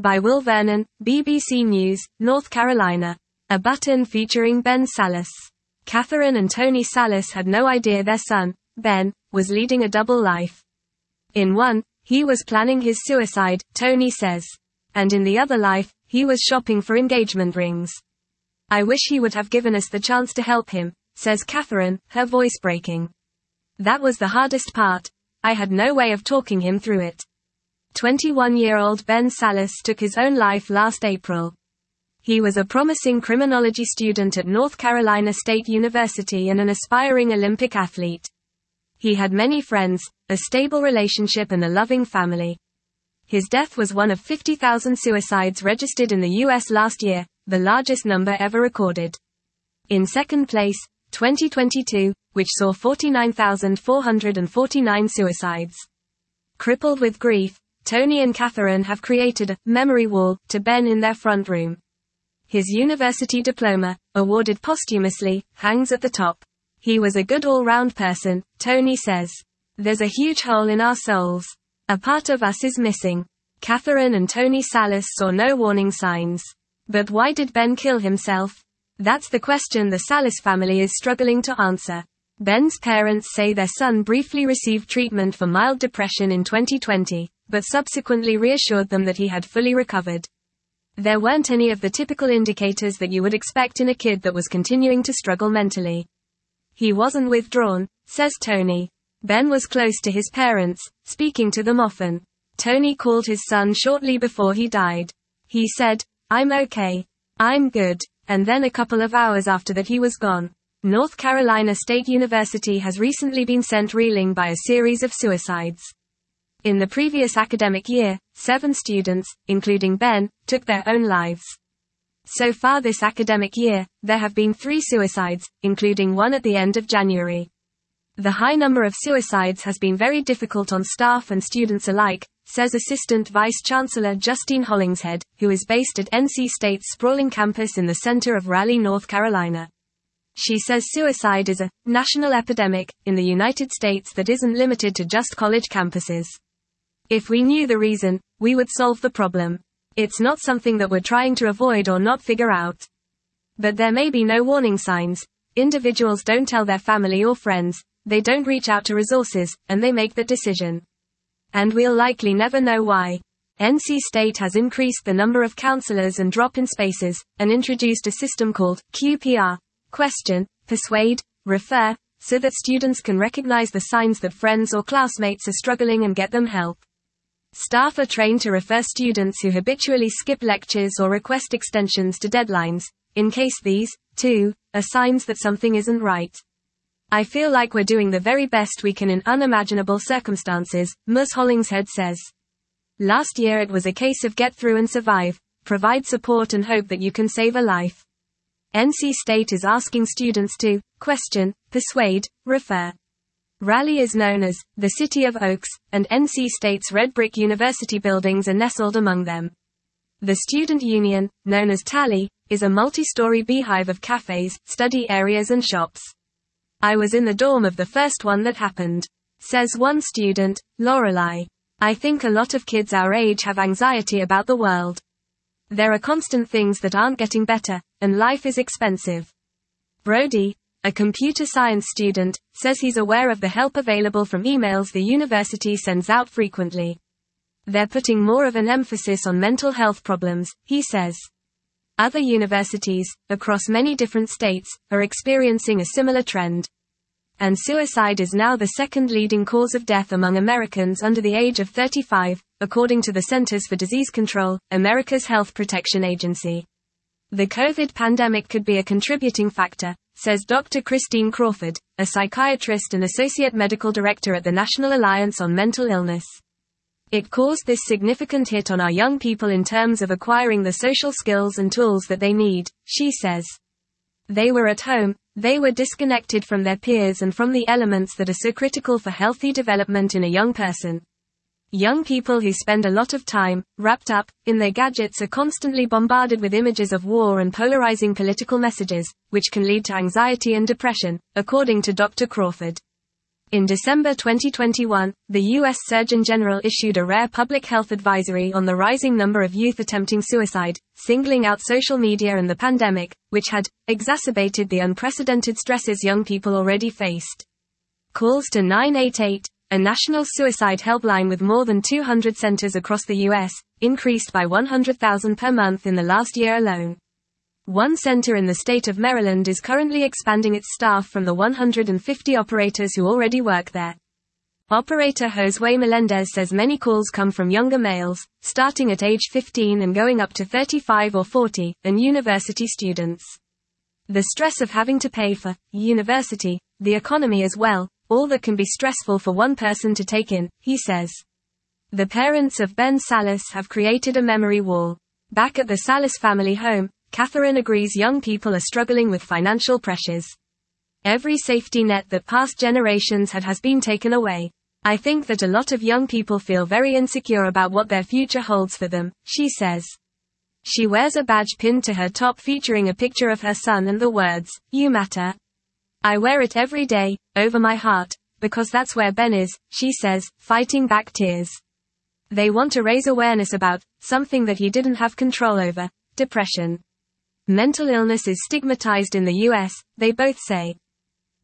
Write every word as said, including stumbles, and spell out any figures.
By Will Vernon, B B C News, North Carolina. A button featuring Ben Salas. Catherine and Tony Salas had no idea their son, Ben, was leading a double life. In one, he was planning his suicide, Tony says. And in the other life, he was shopping for engagement rings. I wish he would have given us the chance to help him, says Catherine, her voice breaking. That was the hardest part. I had no way of talking him through it. twenty-one-year-old Ben Salas took his own life last April. He was a promising criminology student at North Carolina State University and an aspiring Olympic athlete. He had many friends, a stable relationship and a loving family. His death was one of fifty thousand suicides registered in the U S last year, the largest number ever recorded. In second place, twenty twenty-two, which saw forty-nine thousand four hundred forty-nine suicides. Crippled with grief, Tony and Catherine have created a memory wall to Ben in their front room. His university diploma, awarded posthumously, hangs at the top. He was a good all-round person, Tony says. There's a huge hole in our souls. A part of us is missing. Catherine and Tony Salas saw no warning signs. But why did Ben kill himself? That's the question the Salas family is struggling to answer. Ben's parents say their son briefly received treatment for mild depression in twenty twenty, but subsequently reassured them that he had fully recovered. There weren't any of the typical indicators that you would expect in a kid that was continuing to struggle mentally. He wasn't withdrawn, says Tony. Ben was close to his parents, speaking to them often. Tony called his son shortly before he died. He said, "I'm okay. I'm good," and then a couple of hours after that he was gone. North Carolina State University has recently been sent reeling by a series of suicides. In the previous academic year, seven students, including Ben, took their own lives. So far this academic year, there have been three suicides, including one at the end of January. The high number of suicides has been very difficult on staff and students alike, says Assistant Vice Chancellor Justine Hollingshead, who is based at N C State's sprawling campus in the center of Raleigh, North Carolina. She says suicide is a national epidemic in the United States that isn't limited to just college campuses. If we knew the reason, we would solve the problem. It's not something that we're trying to avoid or not figure out. But there may be no warning signs. Individuals don't tell their family or friends, they don't reach out to resources, and they make that decision. And we'll likely never know why. N C State has increased the number of counselors and drop-in spaces, and introduced a system called Q P R, question, persuade, refer, so that students can recognize the signs that friends or classmates are struggling and get them help. Staff are trained to refer students who habitually skip lectures or request extensions to deadlines, in case these, too, are signs that something isn't right. I feel like we're doing the very best we can in unimaginable circumstances, Ms Hollingshead says. Last year it was a case of get through and survive, provide support and hope that you can save a life. N C State is asking students to question, persuade, refer. Raleigh is known as the City of Oaks, and N C State's red brick university buildings are nestled among them. The student union, known as Tally, is a multi-story beehive of cafes, study areas and shops. I was in the dorm of the first one that happened, says one student, Lorelei. I think a lot of kids our age have anxiety about the world. There are constant things that aren't getting better, and life is expensive. Brody, a computer science student, says he's aware of the help available from emails the university sends out frequently. They're putting more of an emphasis on mental health problems, he says. Other universities, across many different states, are experiencing a similar trend. And suicide is now the second leading cause of death among Americans under the age of thirty-five, according to the Centers for Disease Control, America's Health Protection Agency. The COVID pandemic could be a contributing factor, says Doctor Christine Crawford, a psychiatrist and associate medical director at the National Alliance on Mental Illness. It caused this significant hit on our young people in terms of acquiring the social skills and tools that they need, she says. They were at home, they were disconnected from their peers and from the elements that are so critical for healthy development in a young person. Young people who spend a lot of time, wrapped up, in their gadgets are constantly bombarded with images of war and polarizing political messages, which can lead to anxiety and depression, according to Doctor Crawford. In December twenty twenty-one, the U S Surgeon General issued a rare public health advisory on the rising number of youth attempting suicide, singling out social media and the pandemic, which had exacerbated the unprecedented stresses young people already faced. Calls to nine eight eight, a national suicide helpline with more than two hundred centers across the U S, increased by one hundred thousand per month in the last year alone. One center in the state of Maryland is currently expanding its staff from the one hundred fifty operators who already work there. Operator Josue Melendez says many calls come from younger males, starting at age fifteen and going up to thirty-five or forty, and university students. The stress of having to pay for university, the economy as well, all that can be stressful for one person to take in, he says. The parents of Ben Salas have created a memory wall. Back at the Salas family home, Catherine agrees young people are struggling with financial pressures. Every safety net that past generations had has been taken away. I think that a lot of young people feel very insecure about what their future holds for them, she says. She wears a badge pinned to her top featuring a picture of her son and the words, "You matter." I wear it every day, over my heart, because that's where Ben is, she says, fighting back tears. They want to raise awareness about something that he didn't have control over, depression. Mental illness is stigmatized in the U S, they both say.